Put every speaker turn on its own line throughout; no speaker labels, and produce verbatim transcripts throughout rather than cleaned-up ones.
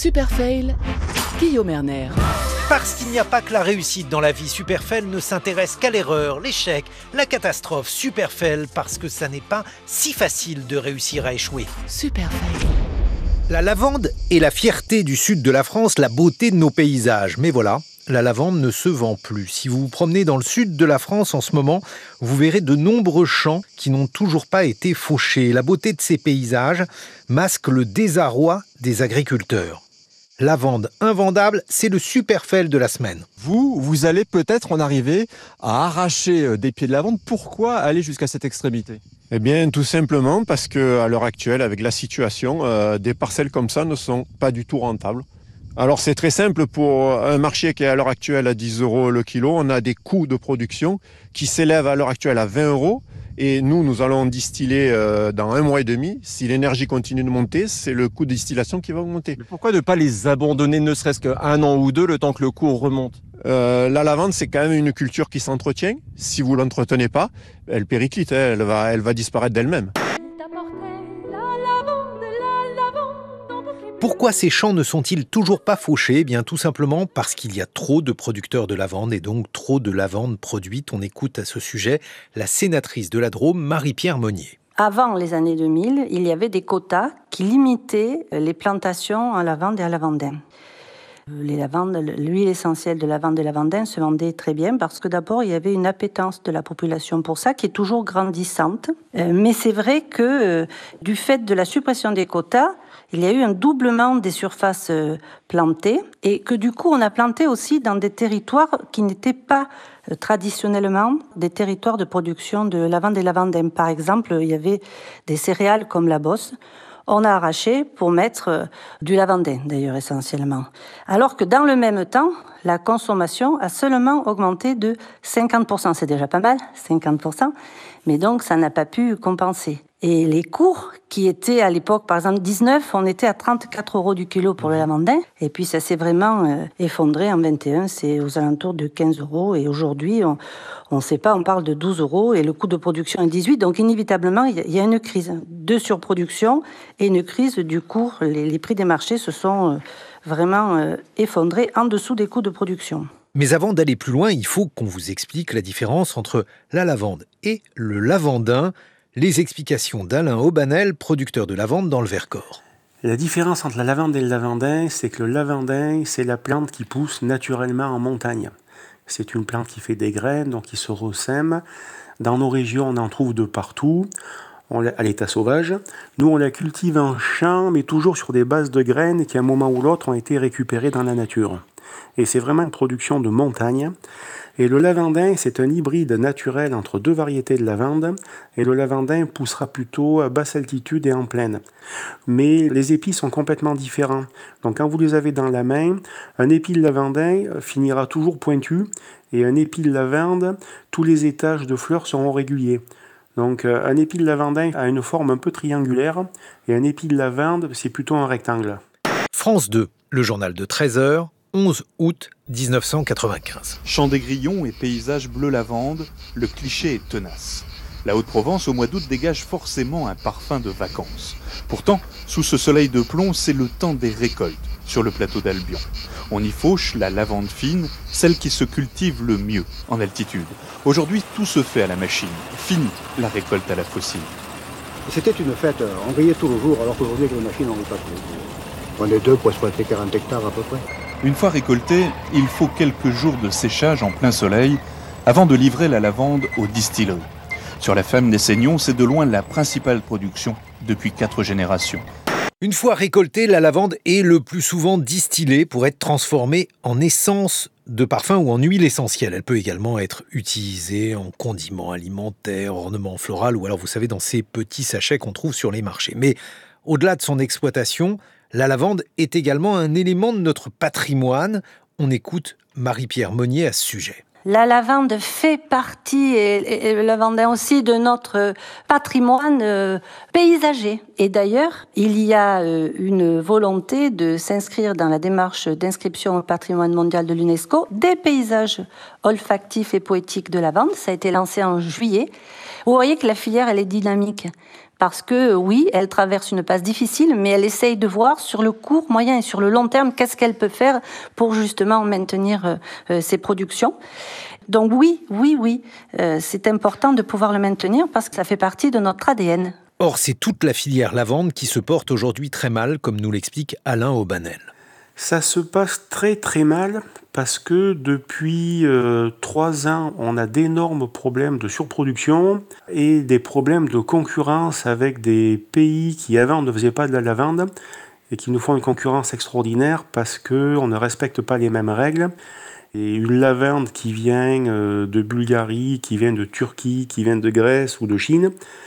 Super Fail, Guillaume Erner.
Parce qu'il n'y a pas que la réussite dans la vie, Superfail ne s'intéresse qu'à l'erreur, l'échec, la catastrophe. Superfail parce que ça n'est pas si facile de réussir à échouer.
Super Fail.
La lavande est la fierté du sud de la France, la beauté de nos paysages. Mais voilà, la lavande ne se vend plus. Si vous vous promenez dans le sud de la France en ce moment, vous verrez de nombreux champs qui n'ont toujours pas été fauchés. La beauté de ces paysages masque le désarroi des agriculteurs. Lavande invendable, c'est le super fail de la semaine.
Vous, vous allez peut-être en arriver à arracher des pieds de lavande. Pourquoi aller jusqu'à cette extrémité ?
Eh bien, tout simplement parce qu'à l'heure actuelle, avec la situation, euh, des parcelles comme ça ne sont pas du tout rentables. Alors c'est très simple, pour un marché qui est à l'heure actuelle à dix euros le kilo, on a des coûts de production qui s'élèvent à l'heure actuelle à vingt euros. Et nous, nous allons distiller euh, dans un mois et demi. Si l'énergie continue de monter, c'est le coût de distillation qui va augmenter.
Mais pourquoi ne pas les abandonner ne serait-ce qu'un an ou deux, le temps que le cours remonte ?
euh, La lavande, c'est quand même une culture qui s'entretient. Si vous ne l'entretenez pas, elle périclite, hein, elle va, elle va disparaître d'elle-même.
Pourquoi ces champs ne sont-ils toujours pas fauchés ? Eh bien, tout simplement parce qu'il y a trop de producteurs de lavande et donc trop de lavande produite. On écoute à ce sujet la sénatrice de la Drôme, Marie-Pierre Monnier.
Avant les années deux mille, il y avait des quotas qui limitaient les plantations en lavande et en lavandin. Les lavandes, l'huile essentielle de lavande et lavandin se vendait très bien parce que d'abord, il y avait une appétence de la population pour ça qui est toujours grandissante. Mais c'est vrai que du fait de la suppression des quotas, il y a eu un doublement des surfaces plantées et que du coup, on a planté aussi dans des territoires qui n'étaient pas traditionnellement des territoires de production de lavande et lavandin. Par exemple, il y avait des céréales comme la bosse. On a arraché pour mettre du lavandin, d'ailleurs, essentiellement. Alors que dans le même temps, la consommation a seulement augmenté de cinquante pour cent. C'est déjà pas mal, cinquante pour cent. Mais donc, ça n'a pas pu compenser. Et les cours, qui étaient à l'époque, par exemple, dix-neuf, on était à trente-quatre euros du kilo pour le lavandin. Et puis, ça s'est vraiment euh, effondré en vingt et un. C'est aux alentours de quinze euros. Et aujourd'hui, on ne sait pas, on parle de douze euros. Et le coût de production est dix-huit. Donc, inévitablement, il y a une crise de surproduction et une crise du cours. Les, les prix des marchés se sont euh, vraiment euh, effondrés en dessous des coûts de production.
Mais avant d'aller plus loin, il faut qu'on vous explique la différence entre la lavande et le lavandin. Les explications d'Alain Aubanel, producteur de lavande dans le Vercors.
La différence entre la lavande et le lavandin, c'est que le lavandin, c'est la plante qui pousse naturellement en montagne. C'est une plante qui fait des graines, donc qui se ressème. Dans nos régions, on en trouve de partout, on à l'état sauvage. Nous, on la cultive en champ, mais toujours sur des bases de graines qui, à un moment ou l'autre, ont été récupérées dans la nature. Et c'est vraiment une production de montagne. Et le lavandin, c'est un hybride naturel entre deux variétés de lavande. Et le lavandin poussera plutôt à basse altitude et en plaine. Mais les épis sont complètement différents. Donc quand vous les avez dans la main, un épi de lavandin finira toujours pointu. Et un épi de lavande, tous les étages de fleurs seront réguliers. Donc un épi de lavandin a une forme un peu triangulaire. Et un épi de lavande, c'est plutôt un rectangle.
France deux, le journal de treize heures. onze août dix-neuf cent quatre-vingt-quinze.
Champs des grillons et paysages bleu lavande, le cliché est tenace. La Haute-Provence, au mois d'août, dégage forcément un parfum de vacances. Pourtant, sous ce soleil de plomb, c'est le temps des récoltes, sur le plateau d'Albion. On y fauche la lavande fine, celle qui se cultive le mieux, en altitude. Aujourd'hui, tout se fait à la machine. Fini la récolte à la fossile.
C'était une fête, on riait tout le jour, alors qu'aujourd'hui, avec les machines, on ne rit pas tout. On est deux pour exploiter quarante hectares à peu près.
Une fois récoltée, il faut quelques jours de séchage en plein soleil avant de livrer la lavande aux distilleries. Sur la ferme des Saignons, c'est de loin la principale production depuis quatre générations.
Une fois récoltée, la lavande est le plus souvent distillée pour être transformée en essence de parfum ou en huile essentielle. Elle peut également être utilisée en condiment alimentaire, ornement floral ou alors, vous savez, dans ces petits sachets qu'on trouve sur les marchés. Mais au-delà de son exploitation, la lavande est également un élément de notre patrimoine. On écoute Marie-Pierre Monnier à ce sujet.
La lavande fait partie, et, et le lavandin aussi, de notre patrimoine euh, paysager. Et d'ailleurs, il y a euh, une volonté de s'inscrire dans la démarche d'inscription au patrimoine mondial de l'UNESCO des paysages olfactifs et poétiques de lavande. Ça a été lancé en juillet. Vous voyez que la filière, elle est dynamique. parce que oui, elle traverse une passe difficile, mais elle essaye de voir sur le court, moyen et sur le long terme qu'est-ce qu'elle peut faire pour justement maintenir euh, ses productions. Donc oui, oui, oui, euh, c'est important de pouvoir le maintenir parce que ça fait partie de notre A D N.
Or, c'est toute la filière lavande qui se porte aujourd'hui très mal, comme nous l'explique Alain Aubanel.
Ça se passe très très mal parce que depuis euh, trois ans, on a d'énormes problèmes de surproduction et des problèmes de concurrence avec des pays qui avant ne faisaient pas de la lavande et qui nous font une concurrence extraordinaire parce qu'on ne respecte pas les mêmes règles. Et une lavande qui vient euh, de Bulgarie, qui vient de Turquie, qui vient de Grèce ou de Chine,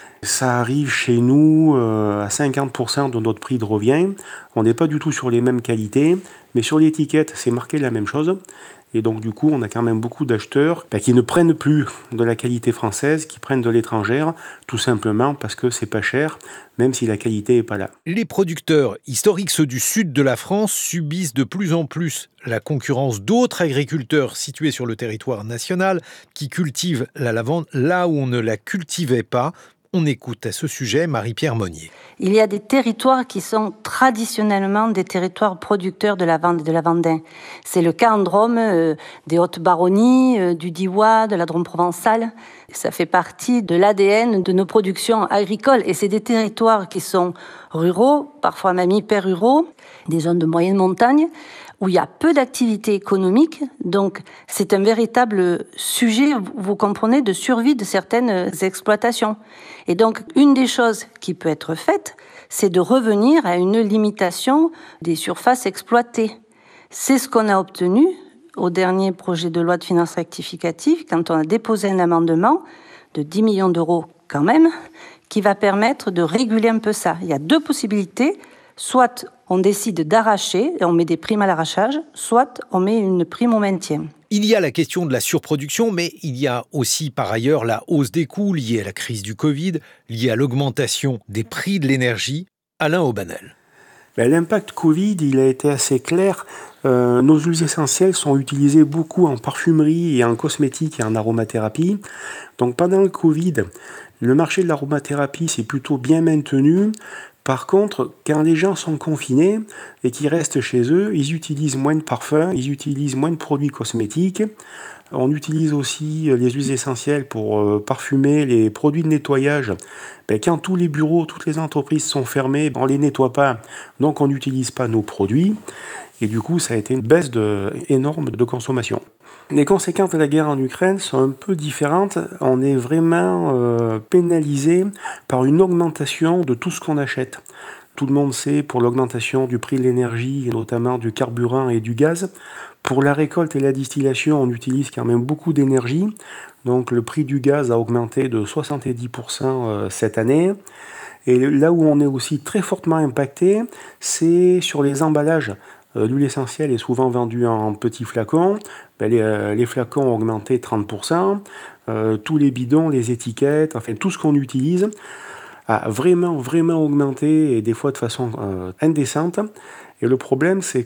ça arrive chez nous euh, à cinquante pour cent de notre prix de revient. On n'est pas du tout sur les mêmes qualités, mais sur l'étiquette, c'est marqué la même chose. Et donc du coup, on a quand même beaucoup d'acheteurs bah, qui ne prennent plus de la qualité française, qui prennent de l'étrangère, tout simplement parce que c'est pas cher, même si la qualité n'est pas là.
Les producteurs historiques, ceux du sud de la France, subissent de plus en plus la concurrence d'autres agriculteurs situés sur le territoire national qui cultivent la lavande là où on ne la cultivait pas. On écoute à ce sujet Marie-Pierre Monnier.
Il y a des territoires qui sont traditionnellement des territoires producteurs de lavande et de lavandin. C'est le cas en Drôme, euh, des Hautes-Baronnies, euh, du Diois, de la Drôme provençale. Ça fait partie de l'A D N de nos productions agricoles. Et c'est des territoires qui sont ruraux, parfois même hyper ruraux, des zones de moyenne montagne, où il y a peu d'activité économique. Donc, c'est un véritable sujet, vous comprenez, de survie de certaines exploitations. Et donc, une des choses qui peut être faite, c'est de revenir à une limitation des surfaces exploitées. C'est ce qu'on a obtenu au dernier projet de loi de finances rectificative, quand on a déposé un amendement de dix millions d'euros quand même, qui va permettre de réguler un peu ça. Il y a deux possibilités. Soit on décide d'arracher et on met des primes à l'arrachage, soit on met une prime au maintien.
Il y a la question de la surproduction, mais il y a aussi par ailleurs la hausse des coûts liée à la crise du Covid, liée à l'augmentation des prix de l'énergie. Alain Aubanel.
Ben, l'impact Covid, il a été assez clair. Euh, nos huiles essentielles sont utilisées beaucoup en parfumerie et en cosmétique et en aromathérapie. Donc pendant le Covid, le marché de l'aromathérapie s'est plutôt bien maintenu. Par contre, quand les gens sont confinés et qu'ils restent chez eux, ils utilisent moins de parfums, ils utilisent moins de produits cosmétiques. On utilise aussi les huiles essentielles pour euh, parfumer les produits de nettoyage. Ben, quand tous les bureaux, toutes les entreprises sont fermées, on ne les nettoie pas, donc on n'utilise pas nos produits. Et du coup, ça a été une baisse de, énorme de consommation. Les conséquences de la guerre en Ukraine sont un peu différentes. On est vraiment euh, pénalisé par une augmentation de tout ce qu'on achète. Tout le monde sait pour l'augmentation du prix de l'énergie, notamment du carburant et du gaz. Pour la récolte et la distillation, on utilise quand même beaucoup d'énergie. Donc le prix du gaz a augmenté de soixante-dix pour cent cette année. Et là où on est aussi très fortement impacté, c'est sur les emballages. L'huile essentielle est souvent vendue en petits flacons. Ben les, euh, les flacons ont augmenté trente pour cent. Euh, tous les bidons, les étiquettes, enfin tout ce qu'on utilise a vraiment, vraiment augmenté et des fois de façon euh, indécente. Et le problème, c'est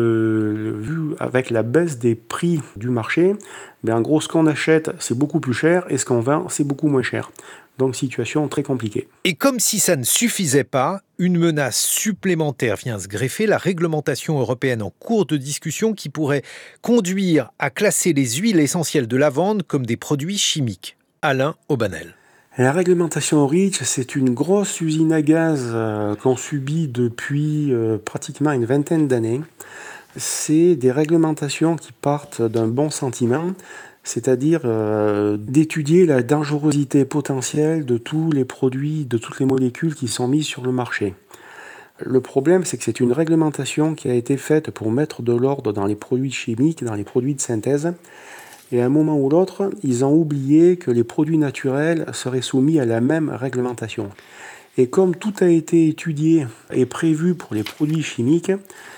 que, vu avec la baisse des prix du marché, ben en gros, ce qu'on achète, c'est beaucoup plus cher et ce qu'on vend, c'est beaucoup moins cher. Donc, situation très compliquée.
Et comme si ça ne suffisait pas, une menace supplémentaire vient se greffer, la réglementation européenne en cours de discussion qui pourrait conduire à classer les huiles essentielles de lavande comme des produits chimiques. Alain Aubanel.
La réglementation REACH, c'est une grosse usine à gaz euh, qu'on subit depuis euh, pratiquement une vingtaine d'années. C'est des réglementations qui partent d'un bon sentiment, c'est-à-dire euh, d'étudier la dangerosité potentielle de tous les produits, de toutes les molécules qui sont mises sur le marché. Le problème, c'est que c'est une réglementation qui a été faite pour mettre de l'ordre dans les produits chimiques, dans les produits de synthèse. Et à un moment ou l'autre, ils ont oublié que les produits naturels seraient soumis à la même réglementation. Et comme tout a été étudié et prévu pour les produits chimiques,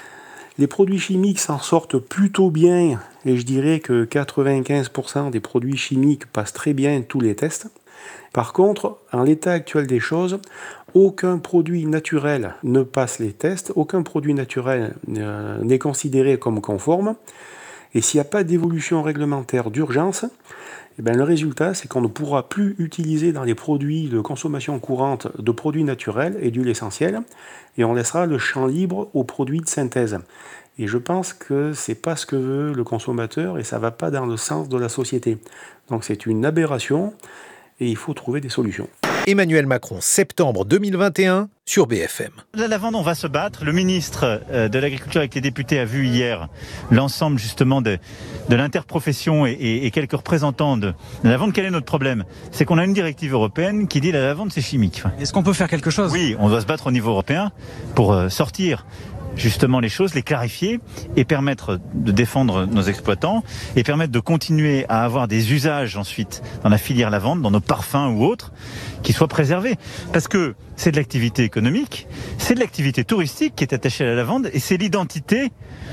les produits chimiques s'en sortent plutôt bien, et je dirais que quatre-vingt-quinze pour cent des produits chimiques passent très bien tous les tests. Par contre, en l'état actuel des choses, aucun produit naturel ne passe les tests, aucun produit naturel euh, n'est considéré comme conforme. Et s'il n'y a pas d'évolution réglementaire d'urgence, Et bien, le résultat, c'est qu'on ne pourra plus utiliser dans les produits de consommation courante de produits naturels et d'huile essentielle, et on laissera le champ libre aux produits de synthèse. Et je pense que c'est pas ce que veut le consommateur et ça va pas dans le sens de la société. Donc c'est une aberration et il faut trouver des solutions.
Emmanuel Macron, septembre deux mille vingt et un, sur B F M.
La lavande, on va se battre. Le ministre de l'Agriculture avec les députés a vu hier l'ensemble justement de, de l'interprofession et, et, et quelques représentants de la lavande. Quel est notre problème ? C'est qu'on a une directive européenne qui dit la lavande c'est chimique.
Est-ce qu'on peut faire quelque chose ?
Oui, on doit se battre au niveau européen pour sortir justement les choses, les clarifier et permettre de défendre nos exploitants et permettre de continuer à avoir des usages ensuite dans la filière lavande, dans nos parfums ou autres, qui soient préservés. Parce que c'est de l'activité économique, c'est de l'activité touristique qui est attachée à la lavande et c'est l'identité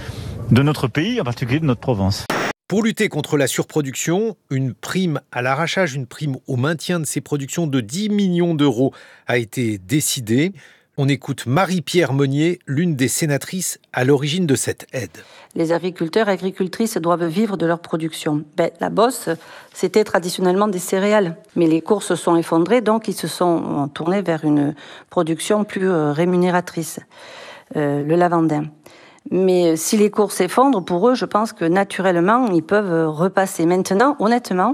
de notre pays, en particulier de notre Provence.
Pour lutter contre la surproduction, une prime à l'arrachage, une prime au maintien de ces productions de dix millions d'euros a été décidée. On écoute Marie-Pierre Monnier, l'une des sénatrices à l'origine de cette aide.
Les agriculteurs et agricultrices doivent vivre de leur production. Ben, la bosse, c'était traditionnellement des céréales. Mais les cours se sont effondrés, donc ils se sont tournés vers une production plus rémunératrice, euh, le lavandin. Mais si les cours s'effondrent, pour eux, je pense que naturellement, ils peuvent repasser. Maintenant, honnêtement,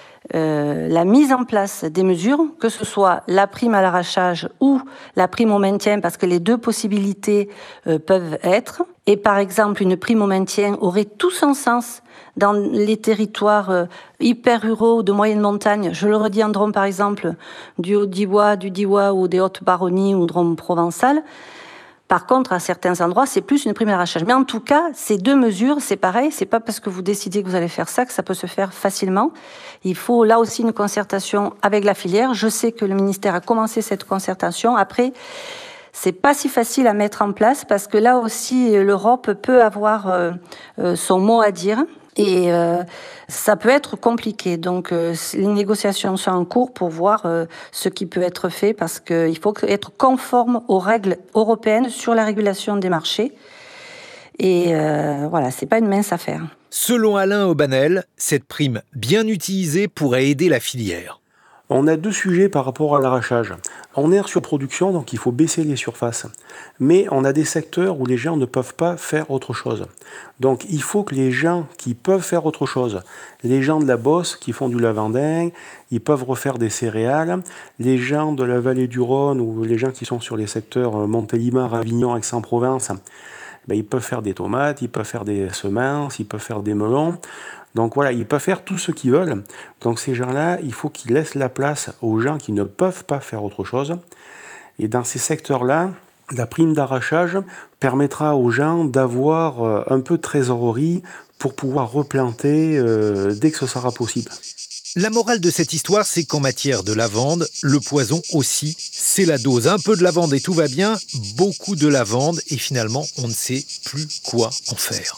Euh, la mise en place des mesures, que ce soit la prime à l'arrachage ou la prime au maintien, parce que les deux possibilités euh, peuvent être. Et par exemple, une prime au maintien aurait tout son sens dans les territoires euh, hyper ruraux de moyenne montagne. Je le redis en Drôme, par exemple, du Haut-Diois, du Diois ou des Hautes-Baronnies ou Drôme provençal. Par contre, à certains endroits, c'est plus une prime à l'arrachage. Mais en tout cas, ces deux mesures, c'est pareil. C'est pas parce que vous décidez que vous allez faire ça que ça peut se faire facilement. Il faut là aussi une concertation avec la filière. Je sais que le ministère a commencé cette concertation. Après, c'est pas si facile à mettre en place parce que là aussi, l'Europe peut avoir euh, euh, son mot à dire. Et euh, ça peut être compliqué. Donc, euh, les négociations sont en cours pour voir euh, ce qui peut être fait parce qu'il faut être conforme aux règles européennes sur la régulation des marchés. Et euh, voilà, c'est pas une mince affaire.
Selon Alain Aubanel, cette prime bien utilisée pourrait aider la filière.
On a deux sujets par rapport à l'arrachage. On est en surproduction, donc il faut baisser les surfaces. Mais on a des secteurs où les gens ne peuvent pas faire autre chose. Donc il faut que les gens qui peuvent faire autre chose, les gens de la Beauce qui font du lavandin, ils peuvent refaire des céréales, les gens de la vallée du Rhône ou les gens qui sont sur les secteurs Montélimar, Avignon, Aix-en-Provence, ben, ils peuvent faire des tomates, ils peuvent faire des semences, ils peuvent faire des melons. Donc voilà, ils peuvent faire tout ce qu'ils veulent. Donc ces gens-là, il faut qu'ils laissent la place aux gens qui ne peuvent pas faire autre chose. Et dans ces secteurs-là, la prime d'arrachage permettra aux gens d'avoir un peu de trésorerie pour pouvoir replanter euh, dès que ce sera possible.
La morale de cette histoire, c'est qu'en matière de lavande, le poison aussi, c'est la dose. Un peu de lavande et tout va bien, beaucoup de lavande et finalement, on ne sait plus quoi en faire.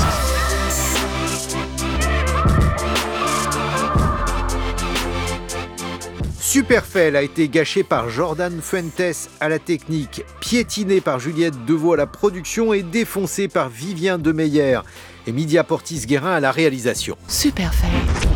Superfell a été gâché par Jordan Fuentes à la technique, piétiné par Juliette Deveau à la production et défoncé par Vivien Demeyer et Midia Portis-Guérin à la réalisation.
Superfell.